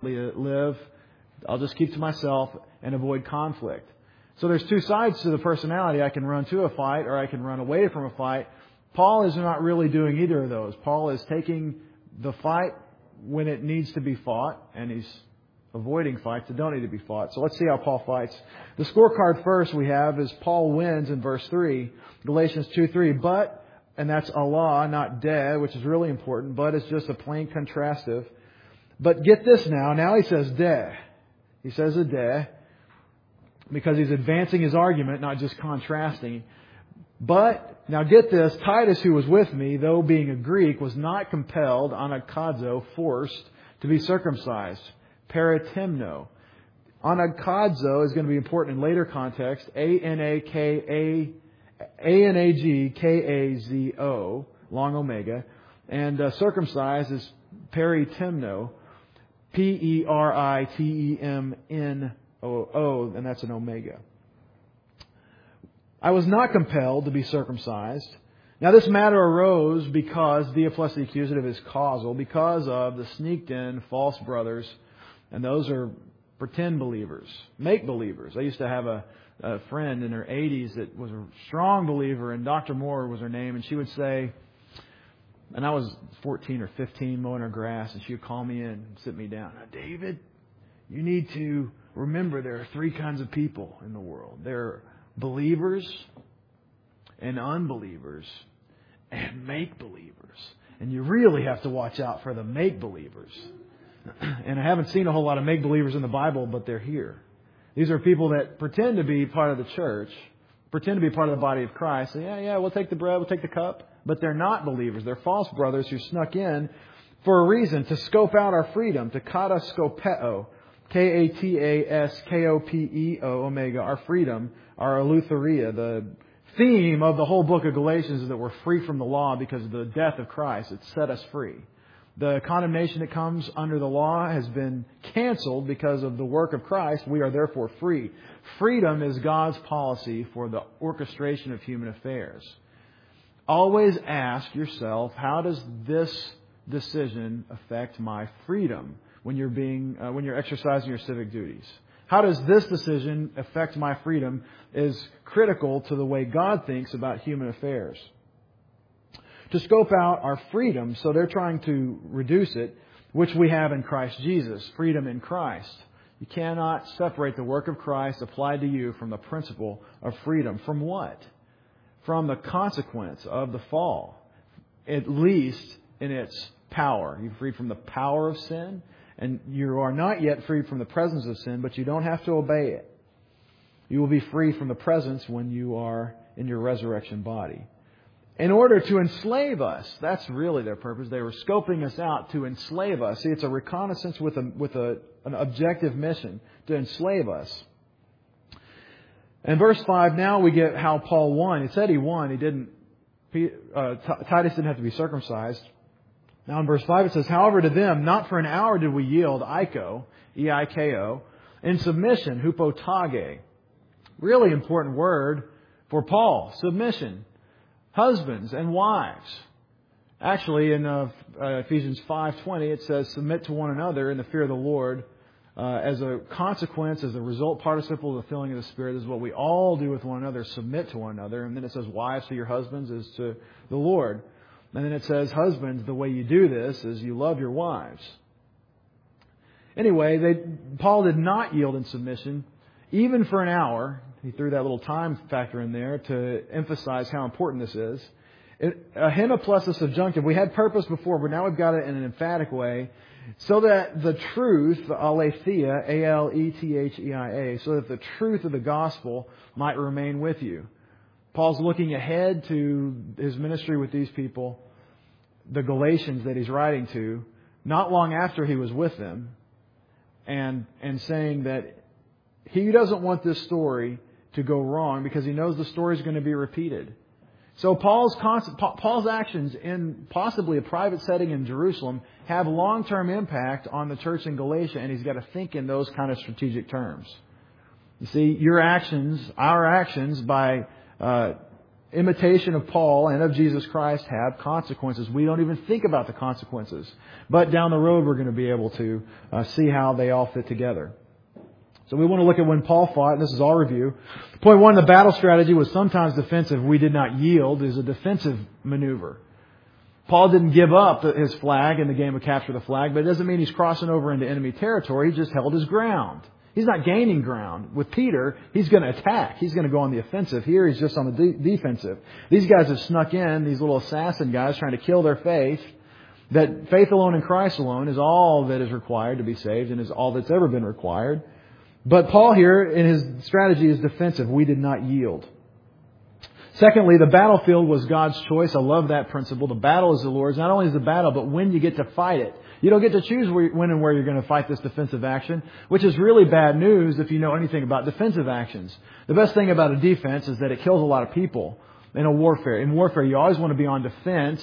live. I'll just keep to myself and avoid conflict. So there's two sides to the personality. I can run to a fight or I can run away from a fight. Paul is not really doing either of those. Paul is taking the fight when it needs to be fought, and he's avoiding fights that don't need to be fought. So let's see how Paul fights. The scorecard first we have is Paul wins in verse 3, Galatians 2:3. But, and that's Allah, not de, which is really important. But is just a plain contrastive. But get this now. Now he says de. He says a de because he's advancing his argument, not just contrasting. But, now get this, Titus, who was with me, though being a Greek, was not compelled, anakadzo, forced, to be circumcised. Paratimno. Anakadzo is going to be important in later context. Anagkazo, long omega. And circumcised is peritimno. Peritemnoo, and that's an omega. I was not compelled to be circumcised. Now this matter arose because, dia plus the accusative is causal, because of the sneaked in false brothers, and those are pretend believers, make believers. I used to have a friend in her 80s that was a strong believer, and Dr. Moore was her name, and she would say, and I was 14 or 15 mowing her grass, and she would call me in and sit me down. David, you need to remember there are three kinds of people in the world. There are believers and unbelievers and make-believers. And you really have to watch out for the make-believers. And I haven't seen a whole lot of make-believers in the Bible, but they're here. These are people that pretend to be part of the church, pretend to be part of the body of Christ. And we'll take the bread, we'll take the cup. But they're not believers. They're false brothers who snuck in for a reason, to scope out our freedom, to kataskopeo, Kataskopeo, omega, our freedom, our eleutheria. The theme of the whole book of Galatians is that we're free from the law because of the death of Christ. It set us free. The condemnation that comes under the law has been canceled because of the work of Christ. We are therefore free. Freedom is God's policy for the orchestration of human affairs. Always ask yourself, how does this decision affect my freedom when you're exercising your civic duties? How does this decision affect my freedom is critical to the way God thinks about human affairs. To scope out our freedom, so they're trying to reduce it, which we have in Christ Jesus, freedom in Christ. You cannot separate the work of Christ applied to you from the principle of freedom. From what? From the consequence of the fall, at least in its power. You're freed from the power of sin, and you are not yet freed from the presence of sin, but you don't have to obey it. You will be free from the presence when you are in your resurrection body. In order to enslave us, that's really their purpose. They were scoping us out to enslave us. See, it's a reconnaissance with an objective mission to enslave us. In verse 5, now we get how Paul won. It said he won. Titus didn't have to be circumcised. Now in verse 5 it says, however to them, not for an hour did we yield, eiko, in submission, hupotage. Really important word for Paul, submission. Husbands and wives. Actually, in Ephesians 5:20, it says, submit to one another in the fear of the Lord. As a consequence, as a result, participle of the filling of the Spirit. This is what we all do with one another, submit to one another. And then it says, wives to your husbands is to the Lord. And then it says, husbands, the way you do this is you love your wives. Anyway, Paul did not yield in submission, even for an hour. He threw that little time factor in there to emphasize how important this is. A hema plus a subjunctive. We had purpose before, but now we've got it in an emphatic way. So that the truth, aletheia, A-L-E-T-H-E-I-A, so that the truth of the gospel might remain with you. Paul's looking ahead to his ministry with these people, the Galatians that he's writing to, not long after he was with them, and saying that he doesn't want this story to go wrong because he knows the story is going to be repeated. So Paul's actions in possibly a private setting in Jerusalem have long-term impact on the church in Galatia, and he's got to think in those kind of strategic terms. You see, our actions by imitation of Paul and of Jesus Christ have consequences. We don't even think about the consequences. But down the road, we're going to be able to see how they all fit together. So we want to look at when Paul fought, and this is our review. Point 1, the battle strategy was sometimes defensive. We did not yield is a defensive maneuver. Paul didn't give up his flag in the game of capture the flag, but it doesn't mean he's crossing over into enemy territory. He just held his ground. He's not gaining ground. With Peter, he's going to attack. He's going to go on the offensive. Here, he's just on the defensive. These guys have snuck in, these little assassin guys trying to kill their faith. That faith alone in Christ alone is all that is required to be saved and is all that's ever been required. But Paul here, in his strategy, is defensive. We did not yield. Secondly, the battlefield was God's choice. I love that principle. The battle is the Lord's. Not only is the battle, but when you get to fight it. You don't get to choose when and where you're going to fight this defensive action, which is really bad news if you know anything about defensive actions. The best thing about a defense is that it kills a lot of people in a warfare. In warfare, you always want to be on defense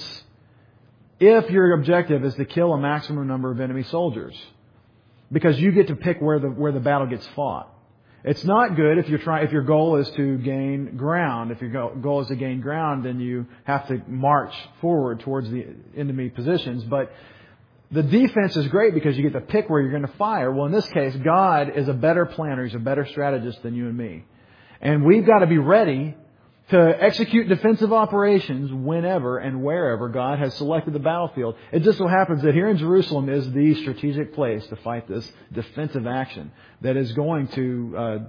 if your objective is to kill a maximum number of enemy soldiers, because you get to pick where the battle gets fought. It's not good if your goal is to gain ground. If your goal is to gain ground, then you have to march forward towards the enemy positions. But the defense is great because you get to pick where you're going to fire. Well, in this case, God is a better planner. He's a better strategist than you and me. And we've got to be ready to execute defensive operations whenever and wherever God has selected the battlefield. It just so happens that here in Jerusalem is the strategic place to fight this defensive action that is going to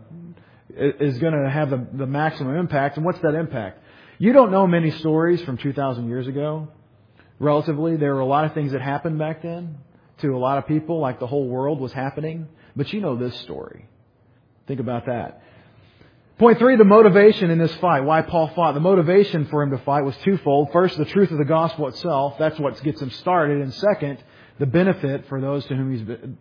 have the maximum impact. And what's that impact? You don't know many stories from 2,000 years ago. Relatively, there were a lot of things that happened back then to a lot of people, like the whole world was happening. But you know this story. Think about that. Point 3, the motivation in this fight. Why Paul fought. The motivation for him to fight was twofold. First, the truth of the gospel itself. That's what gets him started. And second, the benefit for those to whom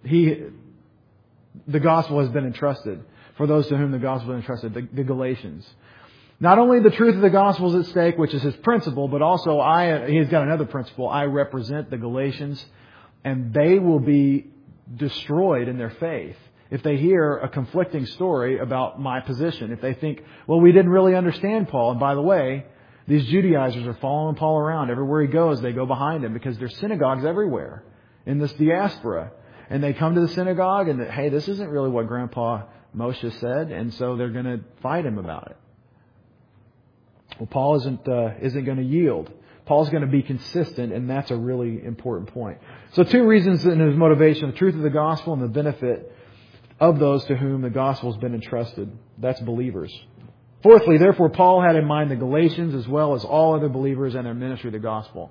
the gospel has been entrusted. For those to whom the gospel has been entrusted, the Galatians. Not only the truth of the gospel is at stake, which is his principle, but also he's got another principle. I represent the Galatians, and they will be destroyed in their faith if they hear a conflicting story about my position. If they think, well, we didn't really understand Paul. And by the way, these Judaizers are following Paul around. Everywhere he goes, they go behind him because there's synagogues everywhere in this diaspora. And they come to the synagogue and, hey, this isn't really what Grandpa Moshe said. And so they're going to fight him about it. Well, Paul isn't going to yield. Paul's going to be consistent, and that's a really important point. So 2 reasons in his motivation: the truth of the gospel and the benefit of those to whom the gospel has been entrusted. That's believers. Fourthly, therefore, Paul had in mind the Galatians as well as all other believers and their ministry of the gospel.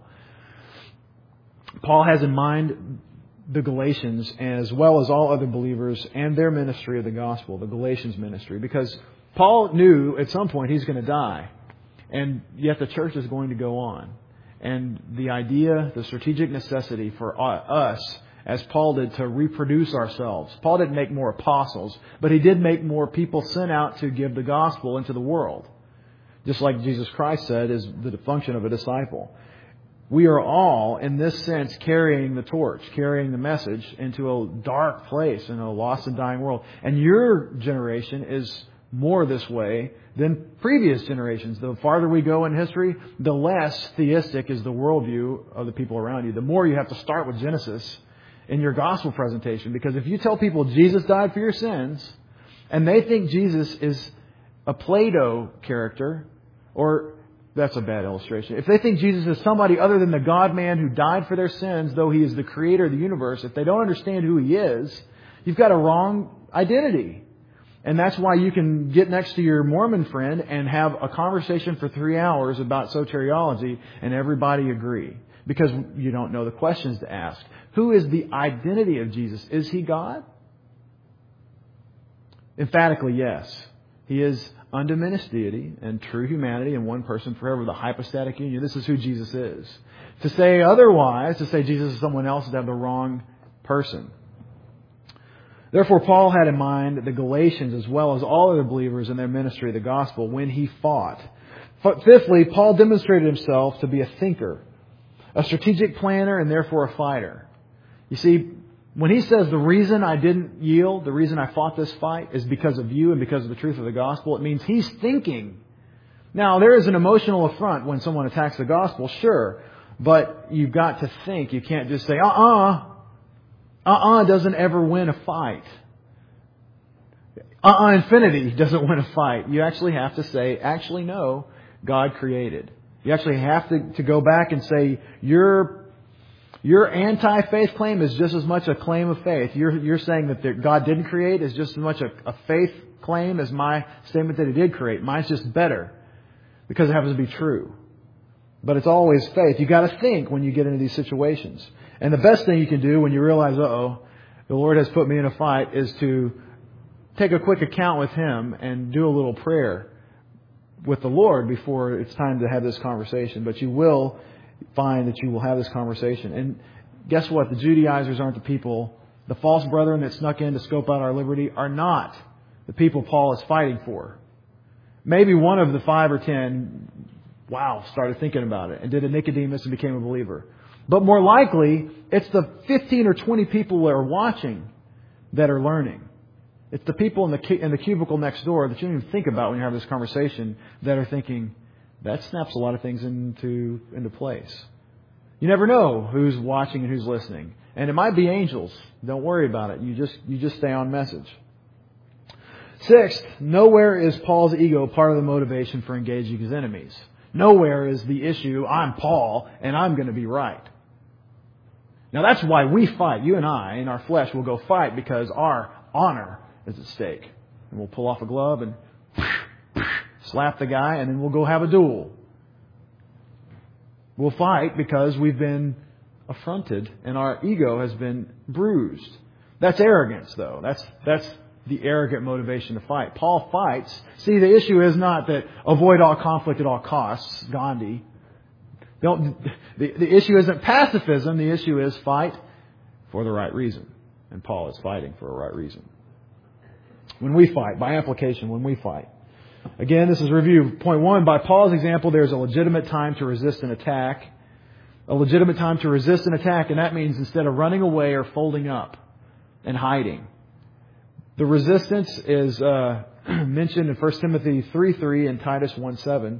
Paul has in mind the Galatians as well as all other believers and their ministry of the gospel, the Galatians ministry, because Paul knew at some point he's going to die. And yet the church is going to go on. And the idea, the strategic necessity for us, as Paul did, to reproduce ourselves. Paul didn't make more apostles, but he did make more people sent out to give the gospel into the world. Just like Jesus Christ said is the function of a disciple. We are all, in this sense, carrying the torch, carrying the message into a dark place in a lost and dying world. And your generation is more this way than previous generations. The farther we go in history, the less theistic is the worldview of the people around you. The more you have to start with Genesis in your gospel presentation. Because if you tell people Jesus died for your sins, and they think Jesus is a Plato character, or that's a bad illustration. If they think Jesus is somebody other than the God-man who died for their sins, though He is the creator of the universe, if they don't understand who He is, you've got a wrong identity. And that's why you can get next to your Mormon friend and have a conversation for 3 hours about soteriology and everybody agree. Because you don't know the questions to ask. Who is the identity of Jesus? Is He God? Emphatically, yes. He is undiminished deity and true humanity in one person forever, the hypostatic union. This is who Jesus is. To say otherwise, to say Jesus is someone else, is to have the wrong person. Therefore, Paul had in mind the Galatians as well as all other believers in their ministry of the gospel when he fought. Fifthly, Paul demonstrated himself to be a thinker, a strategic planner, and therefore a fighter. You see, when he says the reason I didn't yield, the reason I fought this fight is because of you and because of the truth of the gospel, it means he's thinking Now, there is an emotional affront when someone attacks the gospel, sure. But you've got to think. You can't just say, doesn't ever win a fight. Infinity doesn't win a fight. You actually have to say, actually, no, God created. You actually have to go back and say, your anti-faith claim is just as much a claim of faith. You're saying that God didn't create is just as much a faith claim as my statement that He did create. Mine's just better because it happens to be true. But it's always faith. You got to think when you get into these situations. And the best thing you can do when you realize, the Lord has put me in a fight, is to take a quick account with Him and do a little prayer with the Lord before it's time to have this conversation. But you will find that you will have this conversation. And guess what? The Judaizers aren't the people. The false brethren that snuck in to scope out our liberty are not the people Paul is fighting for. Maybe one of the 5 or 10, started thinking about it and did a Nicodemus and became a believer. But more likely, it's the 15 or 20 people that are watching that are learning. It's the people in the cubicle next door that you don't even think about when you have this conversation that are thinking, that snaps a lot of things into place. You never know who's watching and who's listening. And it might be angels. Don't worry about it. You just stay on message. Sixth, nowhere is Paul's ego part of the motivation for engaging his enemies. Nowhere is the issue, I'm Paul and I'm going to be right. Now that's why we fight. You and I, in our flesh, will go fight because our honor is at stake. And we'll pull off a glove and slap the guy, and then we'll go have a duel. We'll fight because we've been affronted and our ego has been bruised. That's arrogance, though. That's the arrogant motivation to fight. Paul fights. See, the issue is not that avoid all conflict at all costs, Gandhi. The issue isn't pacifism. The issue is fight for the right reason. And Paul is fighting for a right reason. When we fight, by application, when we fight. Again, this is review. Point 1, by Paul's example, there's a legitimate time to resist an attack. A legitimate time to resist an attack, and that means instead of running away or folding up and hiding. The resistance is mentioned in 1 Timothy 3:3 and Titus 1:7.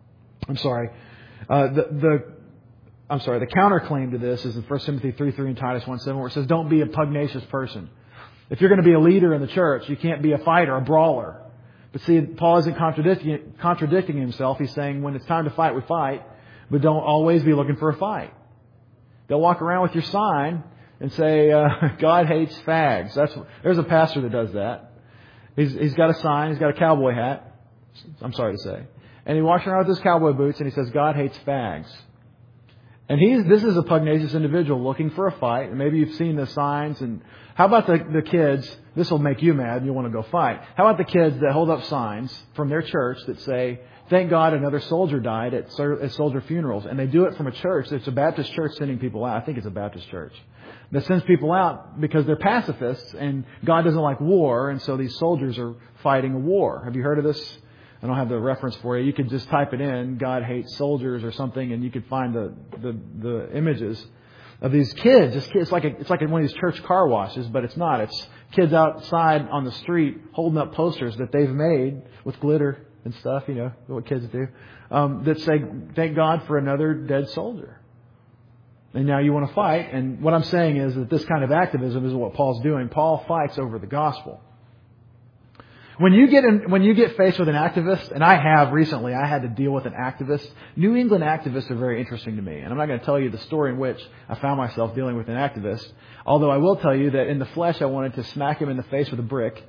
The counterclaim to this is in 1 Timothy 3:3 and Titus 1:7, where it says, don't be a pugnacious person. If you're going to be a leader in the church, you can't be a fighter, a brawler. But see, Paul isn't contradicting himself. He's saying when it's time to fight, we fight, but don't always be looking for a fight. They'll walk around with your sign and say, God hates fags. There's a pastor that does that. He's got a sign, he's got a cowboy hat, I'm sorry to say. And he walks around with his cowboy boots and he says, God hates fags. And this is a pugnacious individual looking for a fight. And maybe you've seen the signs. And how about the kids? This will make you mad and you'll want to go fight. How about the kids that hold up signs from their church that say, thank God another soldier died at soldier funerals. And they do it from a church. It's a Baptist church sending people out. I think it's a Baptist church that sends people out because they're pacifists and God doesn't like war. And so these soldiers are fighting a war. Have you heard of this? I don't have the reference for you. You could just type it in, God hates soldiers or something, and you could find the images of these kids. It's like one of these church car washes, but it's not. It's kids outside on the street holding up posters that they've made with glitter and stuff, you know, what kids do, that say, thank God for another dead soldier. And now you want to fight. And what I'm saying is that this kind of activism is what Paul's doing. Paul fights over the gospel. When you get faced with an activist, and I have recently, I had to deal with an activist. New England activists are very interesting to me. And I'm not going to tell you the story in which I found myself dealing with an activist. Although I will tell you that in the flesh, I wanted to smack him in the face with a brick.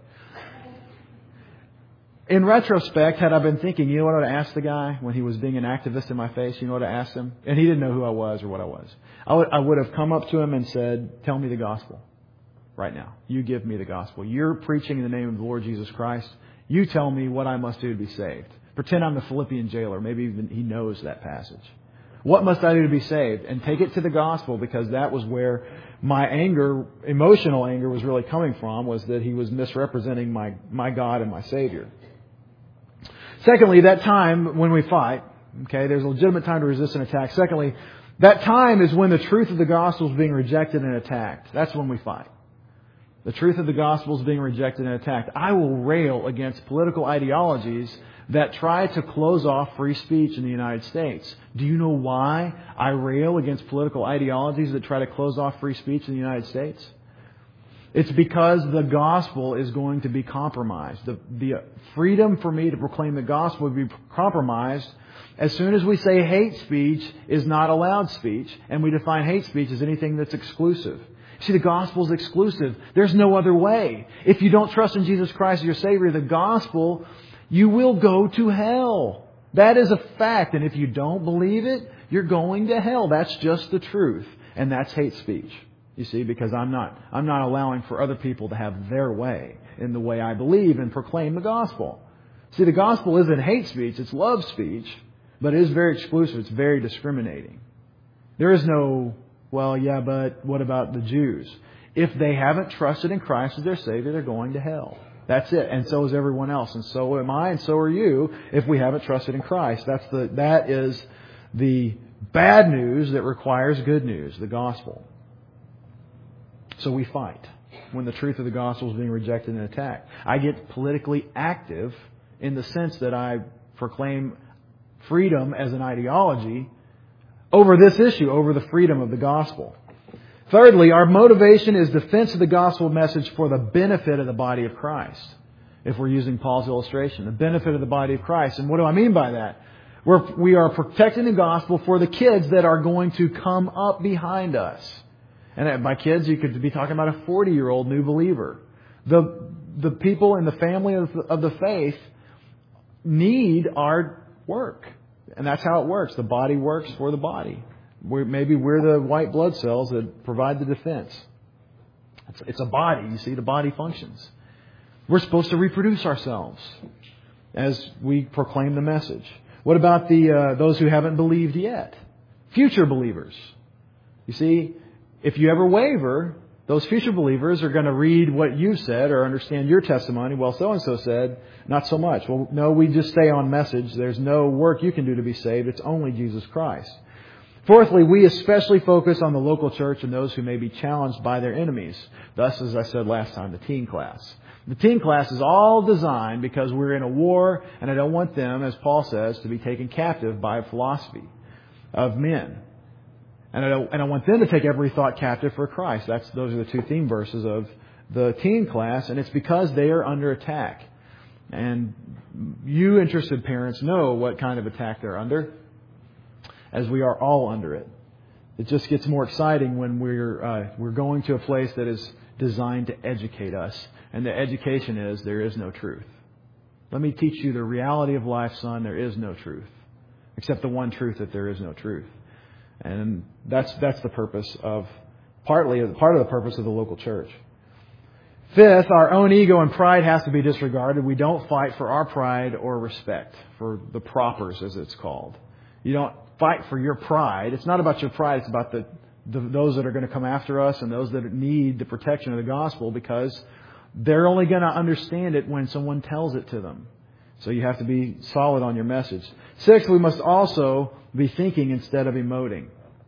In retrospect, had I been thinking, you know what I would have asked the guy when he was being an activist in my face? You know what I asked him? And he didn't know who I was or what I was. I would have come up to him and said, tell me the gospel. Right now. You give me the gospel. You're preaching in the name of the Lord Jesus Christ. You tell me what I must do to be saved. Pretend I'm the Philippian jailer. Maybe even he knows that passage. What must I do to be saved? And take it to the gospel, because that was where my anger, emotional anger, was really coming from, was that he was misrepresenting my God and my Savior. Secondly, that time when we fight, okay, there's a legitimate time to resist an attack. Secondly, that time is when the truth of the gospel is being rejected and attacked. That's when we fight. The truth of the gospel is being rejected and attacked. I will rail against political ideologies that try to close off free speech in the United States. Do you know why I rail against political ideologies that try to close off free speech in the United States? It's because the gospel is going to be compromised. The freedom for me to proclaim the gospel would be compromised as soon as we say hate speech is not allowed speech, and we define hate speech as anything that's exclusive. See, the gospel is exclusive. There's no other way. If you don't trust in Jesus Christ as your Savior, the gospel, you will go to hell. That is a fact. And if you don't believe it, you're going to hell. That's just the truth. And that's hate speech. You see, because I'm not allowing for other people to have their way in the way I believe and proclaim the gospel. See, the gospel isn't hate speech. It's love speech. But it is very exclusive. It's very discriminating. There is no, well, yeah, but what about the Jews? If they haven't trusted in Christ as their Savior, they're going to hell. That's it. And so is everyone else. And so am I, and so are you, if we haven't trusted in Christ. That is the bad news that requires good news, the gospel. So we fight when the truth of the gospel is being rejected and attacked. I get politically active in the sense that I proclaim freedom as an ideology over this issue, over the freedom of the gospel. Thirdly, our motivation is defense of the gospel message for the benefit of the body of Christ. If we're using Paul's illustration, the benefit of the body of Christ. And what do I mean by that? We are protecting the gospel for the kids that are going to come up behind us. And by kids, you could be talking about a 40-year-old new believer. The people in the family of the faith need our work. And that's how it works. The body works for the body. Maybe we're the white blood cells that provide the defense. It's a body. You see, the body functions. We're supposed to reproduce ourselves as we proclaim the message. What about those who haven't believed yet? Future believers. You see, if you ever waver, those future believers are going to read what you said or understand your testimony. Well, so-and-so said, not so much. Well, no, we just stay on message. There's no work you can do to be saved. It's only Jesus Christ. Fourthly, we especially focus on the local church and those who may be challenged by their enemies. Thus, as I said last time, the teen class. The teen class is all designed because we're in a war, and I don't want them, as Paul says, to be taken captive by a philosophy of men. And I want them to take every thought captive for Christ. Those are the two theme verses of the teen class, and it's because they are under attack. And you interested parents know what kind of attack they're under, as we are all under it. It just gets more exciting when we're going to a place that is designed to educate us. And the education is, there is no truth. Let me teach you the reality of life, son. There is no truth. Except the one truth, that there is no truth. And that's the purpose of, part of the purpose of the local church. Fifth, our own ego and pride has to be disregarded. We don't fight for our pride or respect, for the propers, as it's called. You don't fight for your pride. It's not about your pride. It's about those that are going to come after us and those that need the protection of the gospel, because they're only going to understand it when someone tells it to them. So you have to be solid on your message. Sixth, we must also be thinking instead of emoting.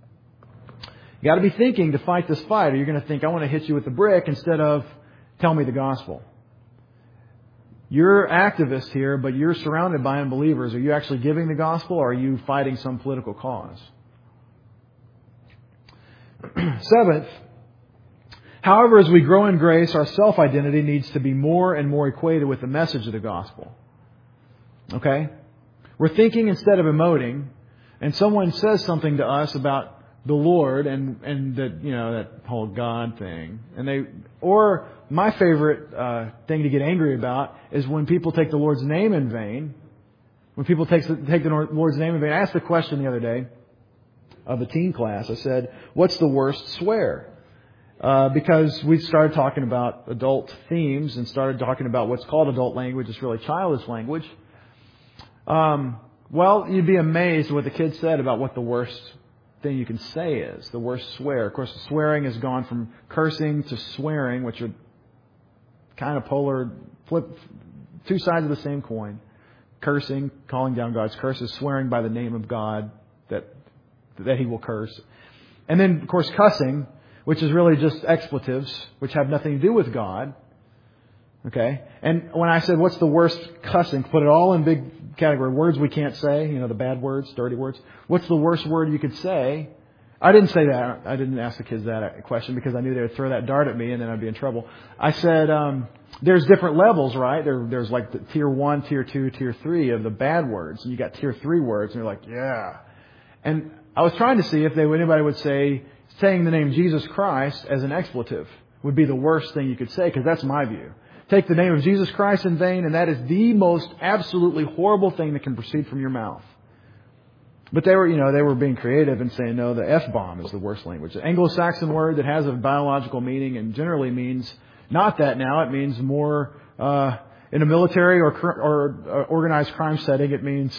You got to be thinking to fight this fight, or you're going to think, I want to hit you with a brick instead of tell me the gospel. You're activists here, but you're surrounded by unbelievers. Are you actually giving the gospel, or are you fighting some political cause? Seventh, however, as we grow in grace, our self-identity needs to be more and more equated with the message of the gospel. Okay? We're thinking instead of emoting, and someone says something to us about the Lord and that, that whole God thing. Or my favorite thing to get angry about is when people take the Lord's name in vain. When people take the Lord's name in vain. I asked the question the other day of a teen class. I said, what's the worst swear? Because we started talking about adult themes and started talking about what's called adult language. It's really childish language. Well, you'd be amazed what the kids said about what the worst thing you can say is, the worst swear. Of course, swearing has gone from cursing to swearing, which are kind of polar, two sides of the same coin. Cursing, calling down God's curses, swearing by the name of God that He will curse. And then, of course, cussing, which is really just expletives, which have nothing to do with God. Okay? And when I said, what's the worst cussing? Put it all in big category. Words we can't say, the bad words, dirty words. What's the worst word you could say? I didn't say that. I didn't ask the kids that question because I knew they would throw that dart at me and then I'd be in trouble. I said, there's different levels, right? There's like the tier 1, tier 2, tier 3 of the bad words. And you got tier 3 words and you're like, yeah. And I was trying to see if anybody would say saying the name Jesus Christ as an expletive would be the worst thing you could say, because that's my view. Take the name of Jesus Christ in vain, and that is the most absolutely horrible thing that can proceed from your mouth. But they were being creative and saying, no, the F-bomb is the worst language. The Anglo-Saxon word that has a biological meaning and generally means not that now. It means more, in a military or organized crime setting, it means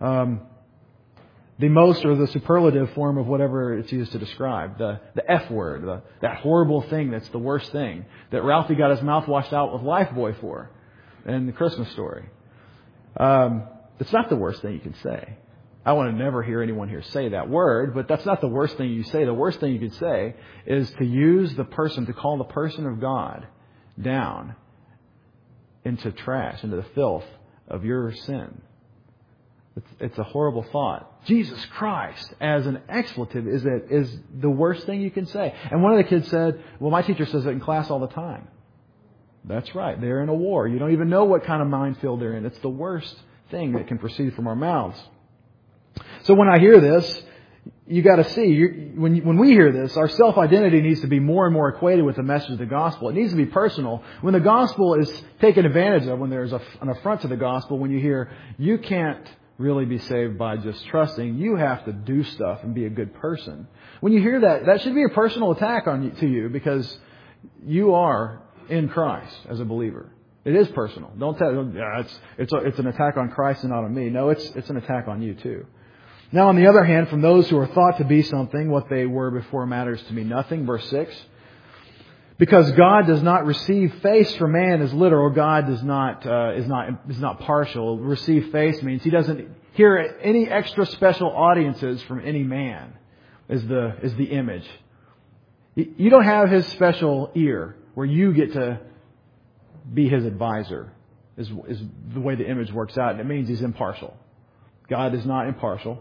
the most or the superlative form of whatever it's used to describe. The F word, that horrible thing that's the worst thing that Ralphie got his mouth washed out with Lifebuoy for in the Christmas Story. It's not the worst thing you can say. I want to never hear anyone here say that word, but that's not the worst thing you say. The worst thing you could say is to call the person of God down into trash, into the filth of your sin. It's a horrible thought. Jesus Christ as an expletive is the worst thing you can say. And one of the kids said, well, my teacher says it in class all the time. That's right. They're in a war. You don't even know what kind of minefield they're in. It's the worst thing that can proceed from our mouths. So when I hear this, you got to see, when we hear this, our self-identity needs to be more and more equated with the message of the gospel. It needs to be personal. When the gospel is taken advantage of, when there's an affront to the gospel, when you hear, you can't really be saved by just trusting, you have to do stuff and be a good person. When you hear that should be a personal attack to you, because you are in Christ as a believer. It is personal. Don't tell, it's an attack on Christ and not on me. No, it's an attack on you too. Now, on the other hand, from those who are thought to be something, what they were before matters to me nothing. Verse 6. Because God does not receive face from man as literal. God is not partial. Receive face means He doesn't hear any extra special audiences from any man. Is the image. You don't have His special ear where you get to be His advisor. Is the way the image works out, and it means He's impartial. God is not impartial.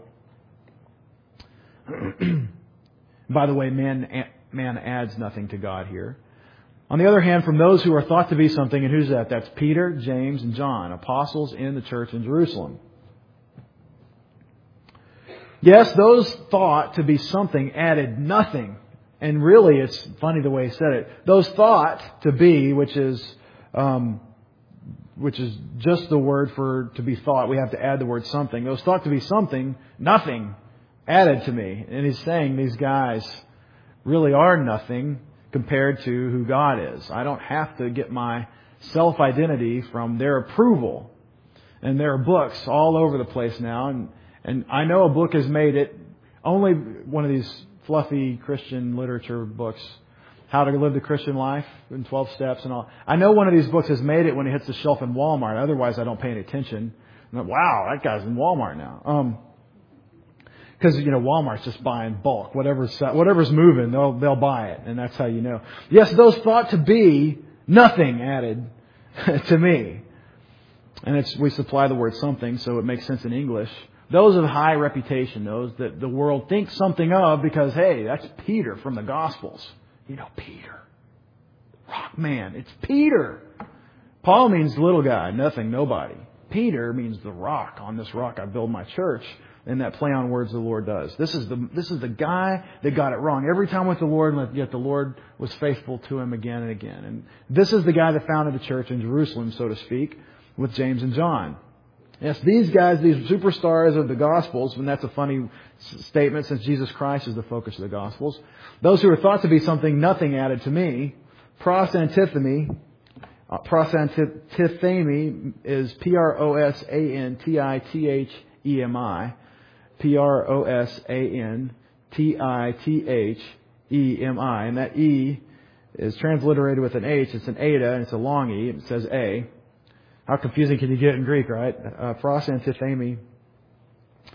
By the way, man adds nothing to God here. On the other hand, from those who are thought to be something, and who's that? That's Peter, James, and John, apostles in the church in Jerusalem. Yes, those thought to be something added nothing. And really, it's funny the way he said it. Those thought to be, which is just the word for to be thought. We have to add the word something. Those thought to be something, nothing added to me. And he's saying these guys really are nothing compared to who God is. I don't have to get my self-identity from their approval. And there are books all over the place now. And I know a book has made it, only one of these fluffy Christian literature books, How to Live the Christian Life in 12 Steps and all. I know one of these books has made it when it hits the shelf in Walmart. Otherwise, I don't pay any attention. I'm like, wow, that guy's in Walmart now. Because, Walmart's just buying bulk. Whatever's moving, they'll buy it. And that's how you know. Yes, those thought to be nothing added to me. And we supply the word something, so it makes sense in English. Those of high reputation, those that the world thinks something of because, hey, that's Peter from the Gospels. Peter. Rock man. It's Peter. Paul means little guy, nothing, nobody. Peter means the rock. On this rock I build my church. And that play on words the Lord does. This is the guy that got it wrong every time with the Lord, yet the Lord was faithful to him again and again. And this is the guy that founded the church in Jerusalem, so to speak, with James and John. Yes, these guys, these superstars of the Gospels, and that's a funny statement since Jesus Christ is the focus of the Gospels. Those who are thought to be something, nothing added to me. Prosantithemi is Prosantithemi. Prosantithemi. And that E is transliterated with an H. It's an eta, and it's a long E. It says A. How confusing can you get in Greek, right? Prosantithemi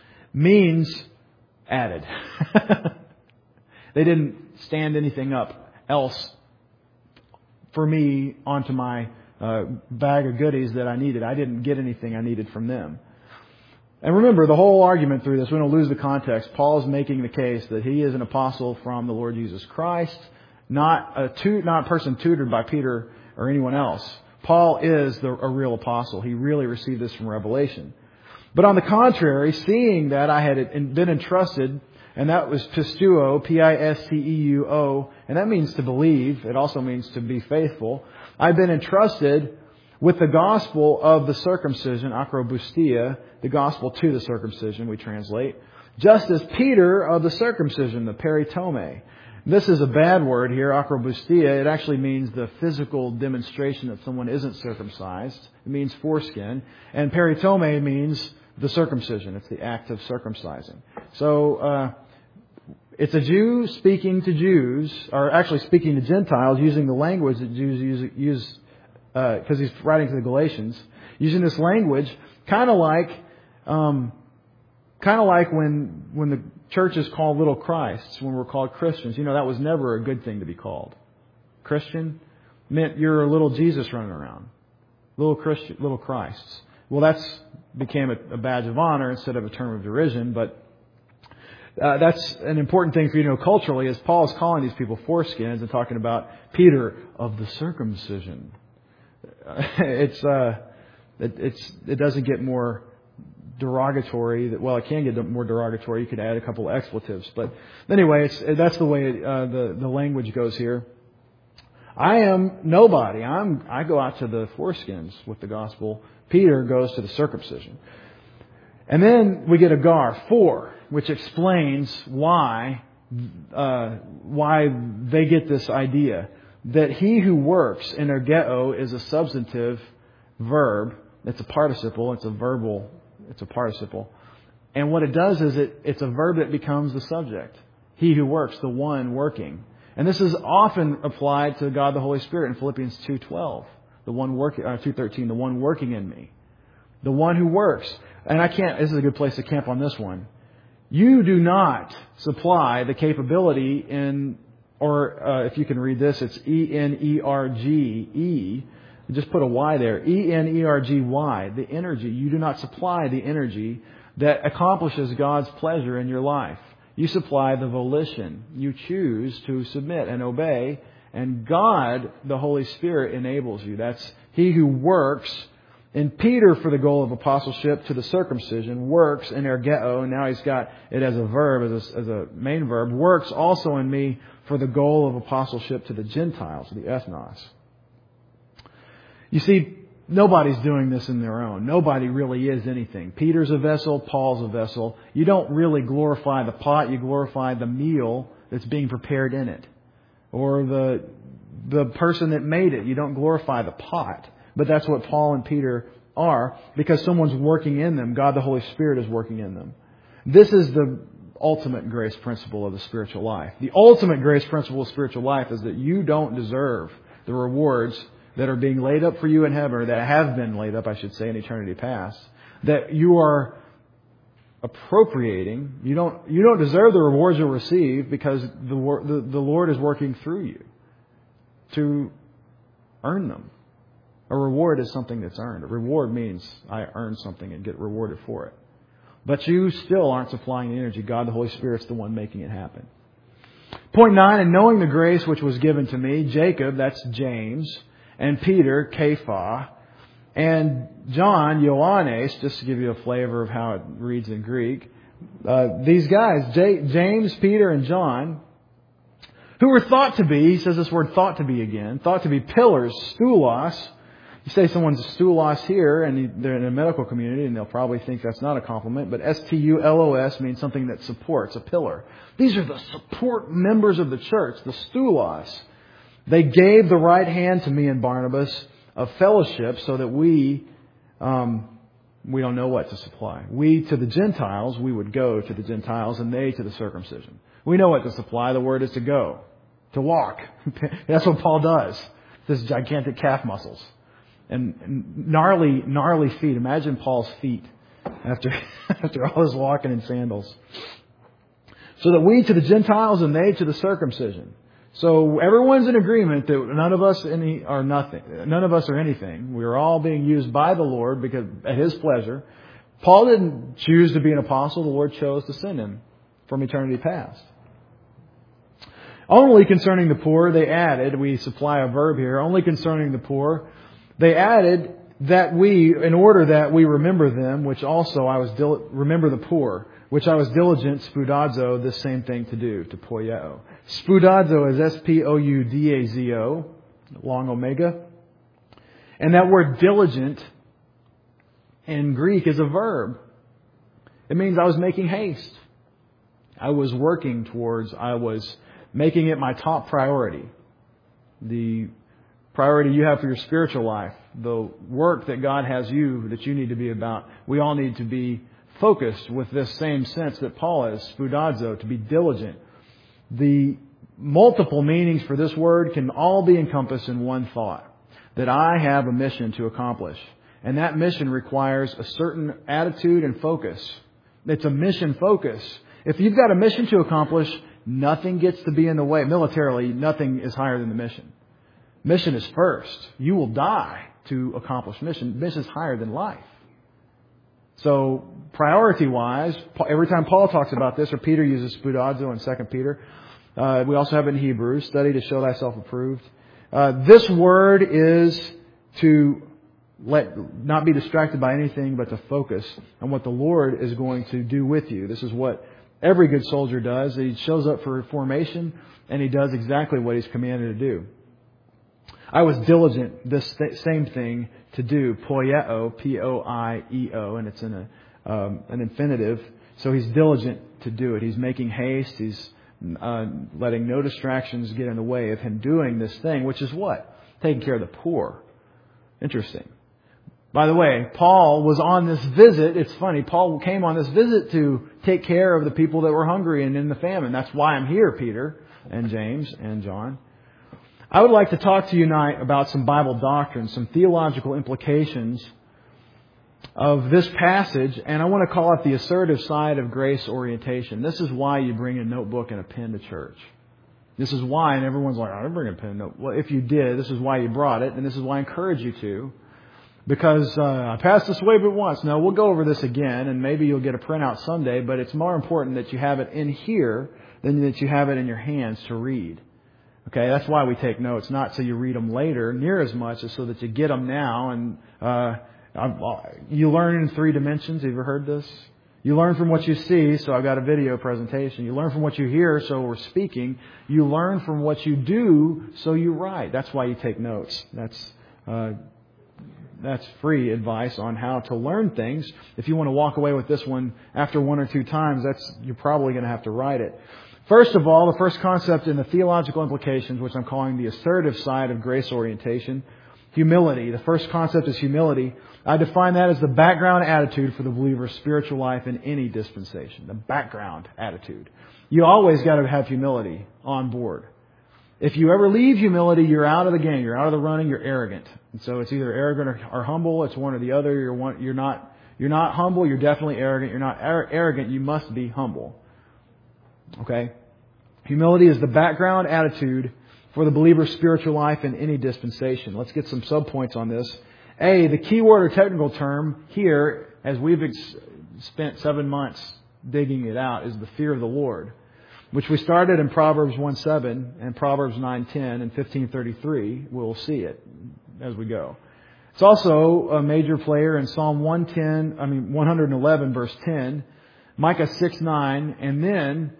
means added. They didn't stand anything up else for me onto my bag of goodies that I needed. I didn't get anything I needed from them. And remember, the whole argument through this, we don't lose the context. Paul is making the case that he is an apostle from the Lord Jesus Christ, not a person tutored by Peter or anyone else. Paul is a real apostle. He really received this from Revelation. But on the contrary, seeing that I had been entrusted, and that was pisteuo, P-I-S-T-E-U-O, and that means to believe. It also means to be faithful. I've been entrusted with the gospel of the circumcision, akrobustia, the gospel to the circumcision, we translate, just as Peter of the circumcision, the peritome. This is a bad word here, akrobustia. It actually means the physical demonstration that someone isn't circumcised. It means foreskin. And peritome means the circumcision. It's the act of circumcising. So it's a Jew speaking to Jews, or actually speaking to Gentiles, using the language that Jews use because he's writing to the Galatians, using this language, kind of like when the church is called little Christs, when we're called Christians. You know, that was never a good thing to be called. Christian meant you're a little Jesus running around, little Christs. Well, that's became a badge of honor instead of a term of derision, but that's an important thing for you to know culturally, as Paul is calling these people foreskins and talking about Peter of the circumcision. It doesn't get more derogatory. Well, it can get more derogatory. You could add a couple of expletives, but anyway, that's the way the language goes here. I am nobody. I go out to the foreskins with the gospel. Peter goes to the circumcision, and then we get a gar 4, which explains why they get this idea. That he who works, energeo, is a substantive verb. It's a participle. It's a participle. And what it does is it's a verb that becomes the subject. He who works, the one working. And this is often applied to God the Holy Spirit in Philippians 2:12. The one working, 2:13, the one working in me. The one who works. And this is a good place to camp on this one. You do not supply the capability or if you can read this, it's E-N-E-R-G-E. Just put a Y there. E-N-E-R-G-Y. The energy. You do not supply the energy that accomplishes God's pleasure in your life. You supply the volition. You choose to submit and obey. And God, the Holy Spirit, enables you. That's he who works in Peter for the goal of apostleship to the circumcision, works in ergeo, and now he's got it as a verb, as a main verb, works also in me for the goal of apostleship to the Gentiles, the ethnos. You see, nobody's doing this in their own. Nobody really is anything. Peter's a vessel, Paul's a vessel. You don't really glorify the pot, you glorify the meal that's being prepared in it. Or the person that made it. You don't glorify the pot. But that's what Paul and Peter are, because someone's working in them. God the Holy Spirit is working in them. This is the ultimate grace principle of the spiritual life. The ultimate grace principle of spiritual life is that you don't deserve the rewards that are being laid up for you in heaven, or that have been laid up, I should say, in eternity past, that you are appropriating. You don't deserve the rewards you'll receive, because the Lord is working through you to earn them. A reward is something that's earned. A reward means I earn something and get rewarded for it. But you still aren't supplying the energy. God, the Holy Spirit's the one making it happen. Point 9, and knowing the grace which was given to me, Jacob, that's James, and Peter, Kepha, and John, Ioannes, just to give you a flavor of how it reads in Greek. These guys, James, Peter, and John, who were thought to be, he says this word thought to be again, thought to be pillars, stoulos. You say someone's a stoulos here, and they're in a medical community, and they'll probably think that's not a compliment, but S-T-U-L-O-S means something that supports, a pillar. These are the support members of the church, the stoulos. They gave the right hand to me and Barnabas of fellowship, so that we don't know what to supply. We to the Gentiles, we would go to the Gentiles, and they to the circumcision. We know what to supply. The word is to go, to walk. That's what Paul does. This gigantic calf muscles. And gnarly feet. Imagine Paul's feet after all his walking in sandals. So that we to the Gentiles and they to the circumcision. So everyone's in agreement that none of us are nothing. None of us are anything. We are all being used by the Lord because at His pleasure. Paul didn't choose to be an apostle. The Lord chose to send him from eternity past. Only concerning the poor, they added, we supply a verb here, only concerning the poor, they added that in order that we remember them, which also remember the poor, which I was diligent, spoudazo, this same thing to do, to poieo. Spoudazo is S-P-O-U-D-A-Z-O, long omega. And that word diligent in Greek is a verb. It means I was making haste. I was working I was making it my top priority. The priority you have for your spiritual life, the work that God has that you need to be about. We all need to be focused with this same sense that Paul is, spoudazo, to be diligent. The multiple meanings for this word can all be encompassed in one thought, that I have a mission to accomplish. And that mission requires a certain attitude and focus. It's a mission focus. If you've got a mission to accomplish, nothing gets to be in the way. Militarily, nothing is higher than the mission. Mission is first. You will die to accomplish mission. Mission is higher than life. So, priority-wise, every time Paul talks about this, or Peter uses spoudazo in 2 Peter, we also have it in Hebrews, study to show thyself approved. This word is to not be distracted by anything, but to focus on what the Lord is going to do with you. This is what every good soldier does. He shows up for formation, and he does exactly what he's commanded to do. I was diligent, this same thing to do, poieo, P-O-I-E-O, and it's in an infinitive. So he's diligent to do it. He's making haste. He's letting no distractions get in the way of him doing this thing, which is what? Taking care of the poor. Interesting. By the way, Paul was on this visit. It's funny. Paul came on this visit to take care of the people that were hungry and in the famine. That's why I'm here, Peter and James and John. I would like to talk to you tonight about some Bible doctrine, some theological implications of this passage, and I want to call it the assertive side of grace orientation. This is why you bring a notebook and a pen to church. This is why, and everyone's like, I didn't bring a pen and notebook. Well, if you did, this is why you brought it, and this is why I encourage you to. Because I passed this way but once. No, we'll go over this again, and maybe you'll get a printout someday, but it's more important that you have it in here than that you have it in your hands to read. Okay, that's why we take notes, not so you read them later near as much as so that you get them now. And you learn in 3 dimensions. Have you ever heard this? You learn from what you see, so I've got a video presentation. You learn from what you hear, so we're speaking. You learn from what you do, so you write. That's why you take notes. That's free advice on how to learn things. If you want to walk away with this one after 1 or 2 times, you're probably going to have to write it. First of all, the first concept in the theological implications, which I'm calling the assertive side of grace orientation, humility. The first concept is humility. I define that as the background attitude for the believer's spiritual life in any dispensation. The background attitude. You always got to have humility on board. If you ever leave humility, you're out of the game. You're out of the running. You're arrogant. And so it's either arrogant or humble. It's one or the other. You're not humble. You're definitely arrogant. You're not arrogant. You must be humble. Okay? Humility is the background attitude for the believer's spiritual life in any dispensation. Let's get some subpoints on this. A, the key word or technical term here, as we've spent 7 months digging it out, is the fear of the Lord, which we started in Proverbs 1:7 and Proverbs 9:10 and 15:33. We'll see it as we go. It's also a major player in Psalm 111 verse 10, Micah 6:9, and then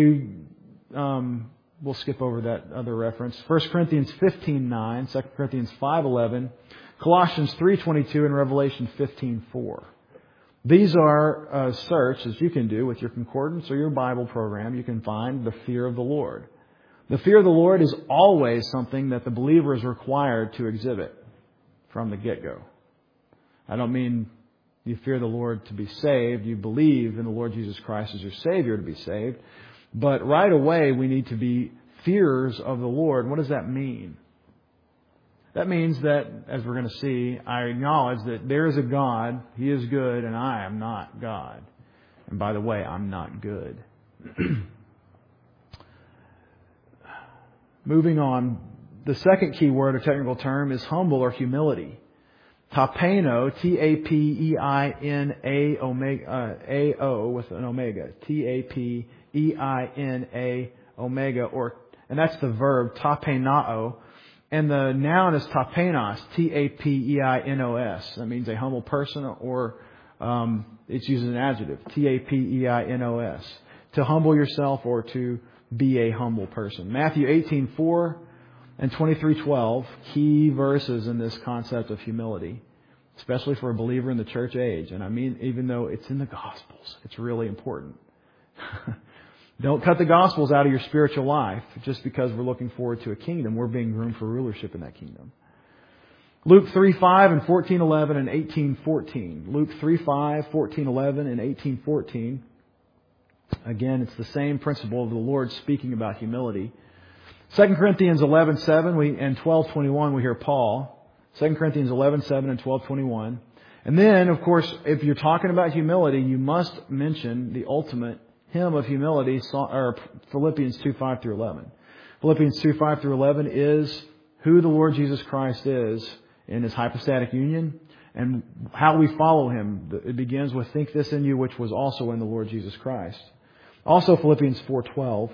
we'll skip over that other reference. 1 Corinthians 15:9, 2 Corinthians 5:11, Colossians 3:22, and Revelation 15:4. These are a search, as you can do with your concordance or your Bible program. You can find the fear of the Lord. The fear of the Lord is always something that the believer is required to exhibit from the get-go. I don't mean you fear the Lord to be saved. You believe in the Lord Jesus Christ as your Savior to be saved. But right away, we need to be fearers of the Lord. What does that mean? That means that, as we're going to see, I acknowledge that there is a God, He is good, and I am not God. And by the way, I'm not good. Moving on, the second key word or technical term is humble or humility. Tapeino, T-A-P-E-I-N-A A-O with an omega. T-A-P-E-I-N-A omega, and that's the verb, tapenao. And the noun is tapenos, T-A-P-E-I-N-O-S. That means a humble person, or it's used as an adjective, T-A-P-E-I-N-O-S. To humble yourself or to be a humble person. Matthew 18:4 and 23:12, key verses in this concept of humility, especially for a believer in the church age. And I mean, even though it's in the Gospels, it's really important. Don't cut the Gospels out of your spiritual life just because we're looking forward to a kingdom. We're being groomed for rulership in that kingdom. Luke 3:5 and 14:11 and 18:14. Luke 3:5, 14:11 and 18:14. Again, it's the same principle of the Lord speaking about humility. 2 Corinthians 11:7 and 12:21, we hear Paul. 2 Corinthians 11:7 and 12:21. And then, of course, if you're talking about humility, you must mention the ultimate hymn of humility, or Philippians 2:5 through 11. Philippians 2:5 through 11 is who the Lord Jesus Christ is in His hypostatic union and how we follow Him. It begins with, think this in you, which was also in the Lord Jesus Christ. Also Philippians 4:12.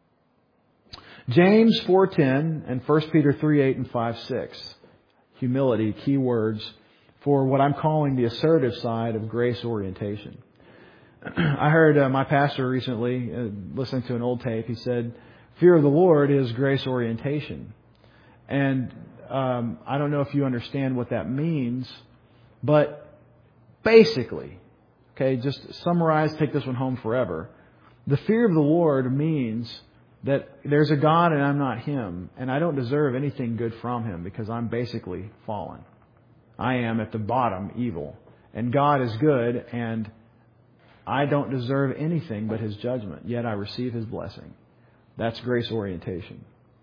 James 4:10 and 1 Peter 3:8 and 5:6. Humility, key words for what I'm calling the assertive side of grace orientation. I heard my pastor recently, listening to an old tape, he said, fear of the Lord is grace orientation. And I don't know if you understand what that means, but basically, okay, just summarize, take this one home forever. The fear of the Lord means that there's a God and I'm not Him, and I don't deserve anything good from Him because I'm basically fallen. I am at the bottom evil, and God is good, and I don't deserve anything but His judgment, yet I receive His blessing. That's grace orientation.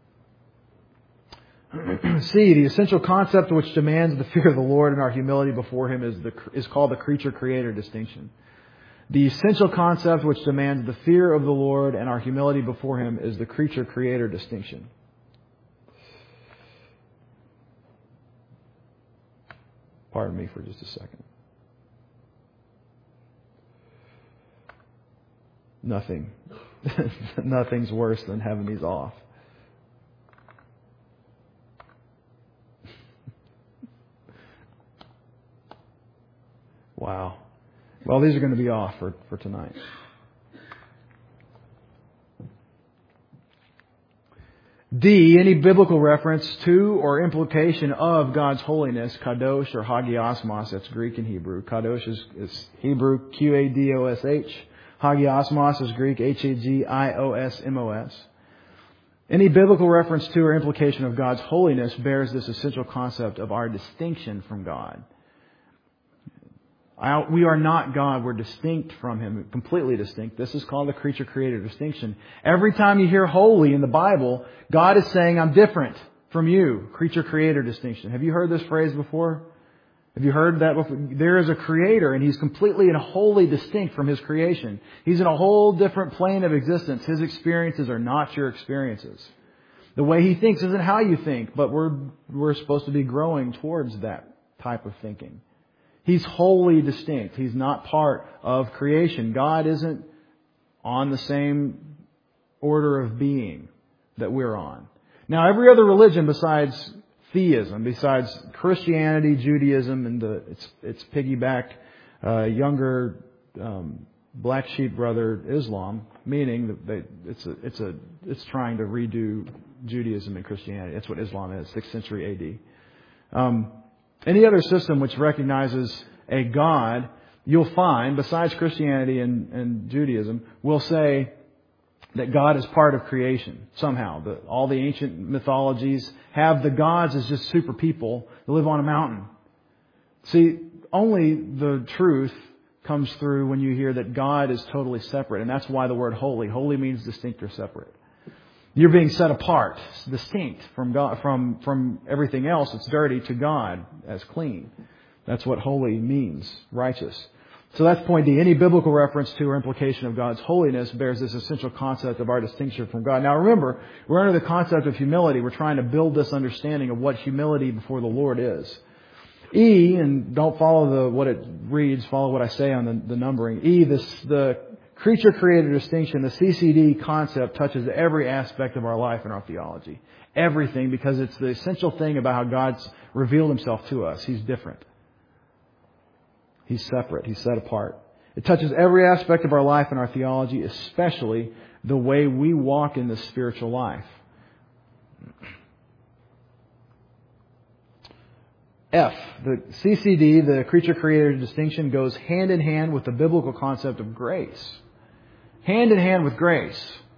C, the essential concept which demands the fear of the Lord and our humility before Him is called the creature-creator distinction. The essential concept which demands the fear of the Lord and our humility before Him is the creature-creator distinction. Pardon me for just a second. Nothing's worse than having these off. Wow. Well, these are going to be off for tonight. D, any biblical reference to or implication of God's holiness, kadosh or hagiosmos, that's Greek and Hebrew. Kadosh is Hebrew, Q-A-D-O-S-H. Hagiosmos is Greek, H-A-G-I-O-S-M-O-S. Any biblical reference to or implication of God's holiness bears this essential concept of our distinction from God. We are not God. We're distinct from Him, completely distinct. This is called the creature-creator distinction. Every time you hear holy in the Bible, God is saying, I'm different from you. Creature-creator distinction. Have you heard this phrase before? Have you heard that before? There is a Creator, and He's completely and wholly distinct from His creation. He's in a whole different plane of existence. His experiences are not your experiences. The way He thinks isn't how you think, but we're supposed to be growing towards that type of thinking. He's wholly distinct. He's not part of creation. God isn't on the same order of being that we're on. Now, every other religion besides theism, besides Christianity, Judaism, and its piggyback younger black sheep brother Islam, meaning that it's trying to redo Judaism and Christianity. That's what Islam is, 6th century AD. Any other system which recognizes a God, you'll find, besides Christianity and Judaism, will say that God is part of creation somehow. All the ancient mythologies have the gods as just super people that live on a mountain. See, only the truth comes through when you hear that God is totally separate. And that's why the word holy. Holy means distinct or separate. You're being set apart, distinct from God, from everything else that's dirty to God as clean. That's what holy means, righteous. So that's point D. Any biblical reference to or implication of God's holiness bears this essential concept of our distinction from God. Now remember, we're under the concept of humility. We're trying to build this understanding of what humility before the Lord is. E, and don't follow what it reads, follow what I say on the numbering. E, the creature-creator distinction, the CCD concept touches every aspect of our life and our theology. Everything, because it's the essential thing about how God's revealed Himself to us. He's different. He's separate. He's set apart. It touches every aspect of our life and our theology, especially the way we walk in the spiritual life. F, the CCD, the creature-creator distinction, goes hand in hand with the biblical concept of grace. Hand in hand with grace.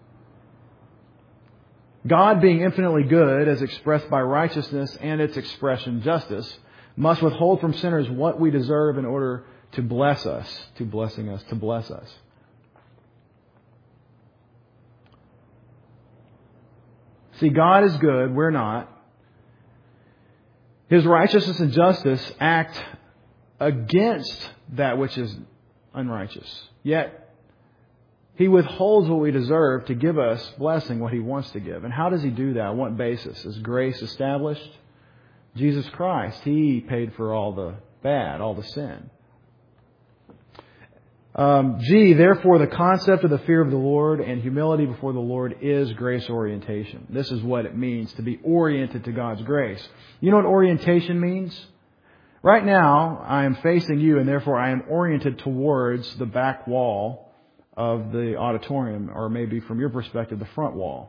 God, being infinitely good, as expressed by righteousness and its expression, justice, must withhold from sinners what we deserve in order to bless us, to bless us. See, God is good, we're not. His righteousness and justice act against that which is unrighteous. Yet, He withholds what we deserve to give us blessing, what He wants to give. And how does He do that? On what basis? Is grace established? Jesus Christ, He paid for all the bad, all the sin. G, therefore, the concept of the fear of the Lord and humility before the Lord is grace orientation. This is what it means to be oriented to God's grace. You know what orientation means? Right now, I am facing you, and therefore I am oriented towards the back wall of the auditorium, or maybe from your perspective, the front wall.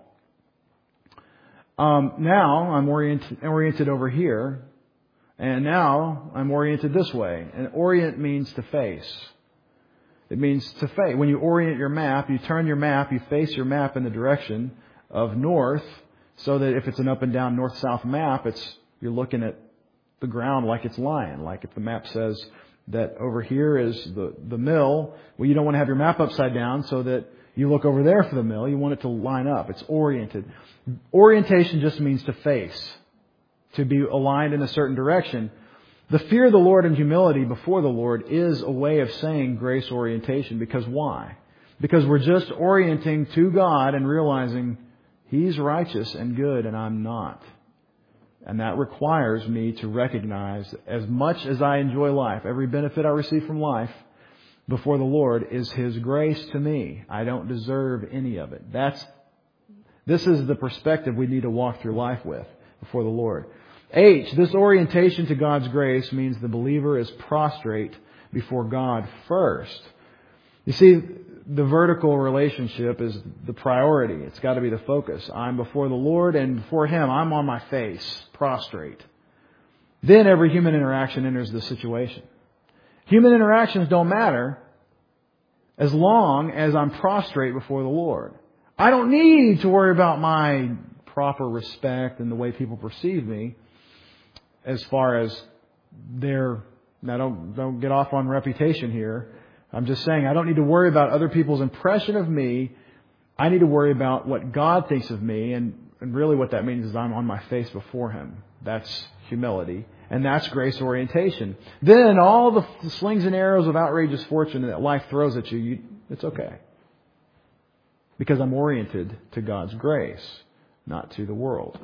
Now I'm oriented over here, and now I'm oriented this way. And orient means to face. It means to face. When you orient your map, you turn your map, you face your map in the direction of north, so that if it's an up and down north-south map, you're looking at the ground like it's lying. Like if the map says that over here is the mill, well, you don't want to have your map upside down so that you look over there for the mill. You want it to line up. It's oriented. Orientation just means to face, to be aligned in a certain direction. The fear of the Lord and humility before the Lord is a way of saying grace orientation. Because why? Because we're just orienting to God and realizing He's righteous and good and I'm not. And that requires me to recognize, as much as I enjoy life, every benefit I receive from life before the Lord is His grace to me. I don't deserve any of it. This is the perspective we need to walk through life with before the Lord. H, this orientation to God's grace means the believer is prostrate before God first. You see, the vertical relationship is the priority. It's got to be the focus. I'm before the Lord, and before Him, I'm on my face, prostrate. Then every human interaction enters the situation. Human interactions don't matter as long as I'm prostrate before the Lord. I don't need to worry about my proper respect and the way people perceive me as far as now don't get off on reputation here. I'm just saying I don't need to worry about other people's impression of me. I need to worry about what God thinks of me, and really what that means is I'm on my face before Him. That's humility, and that's grace orientation. Then all the slings and arrows of outrageous fortune that life throws at you, it's okay. Because I'm oriented to God's grace, not to the world.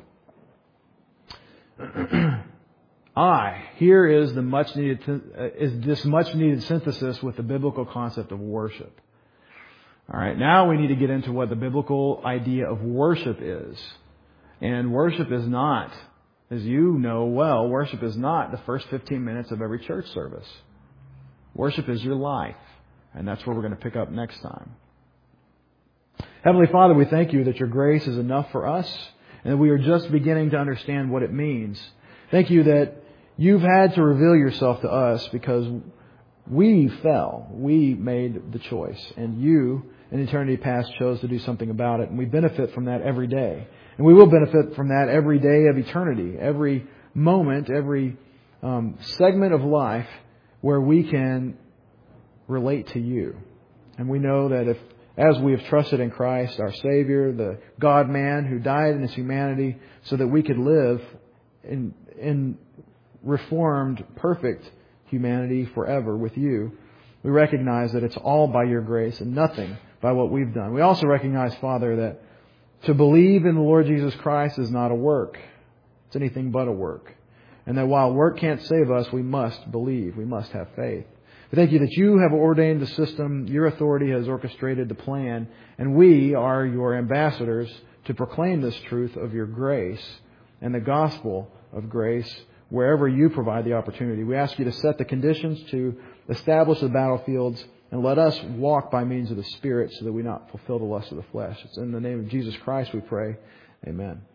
Here is this much needed synthesis with the biblical concept of worship. All right, now we need to get into what the biblical idea of worship is. And worship is not, as you know well, worship is not the first 15 minutes of every church service. Worship is your life. And that's where we're going to pick up next time. Heavenly Father, we thank You that Your grace is enough for us, and we are just beginning to understand what it means. Thank You that You've had to reveal Yourself to us because we fell. We made the choice. And You, in eternity past, chose to do something about it. And we benefit from that every day. And we will benefit from that every day of eternity. Every moment, every segment of life where we can relate to You. And we know that as we have trusted in Christ, our Savior, the God-man who died in His humanity so that we could live in reformed, perfect humanity forever with You, We recognize that it's all by your grace and nothing by what we've done. We also recognize, Father, that to believe in the Lord Jesus Christ is not a work. It's anything but a work. And that while work can't save us, we must believe. We must have faith. We thank you that you have ordained the system, your authority has orchestrated the plan, and we are your ambassadors to proclaim this truth of your grace and the gospel of grace wherever you provide the opportunity. We ask you to set the conditions, to establish the battlefields, and let us walk by means of the Spirit so that we not fulfill the lust of the flesh. It's in the name of Jesus Christ we pray. Amen.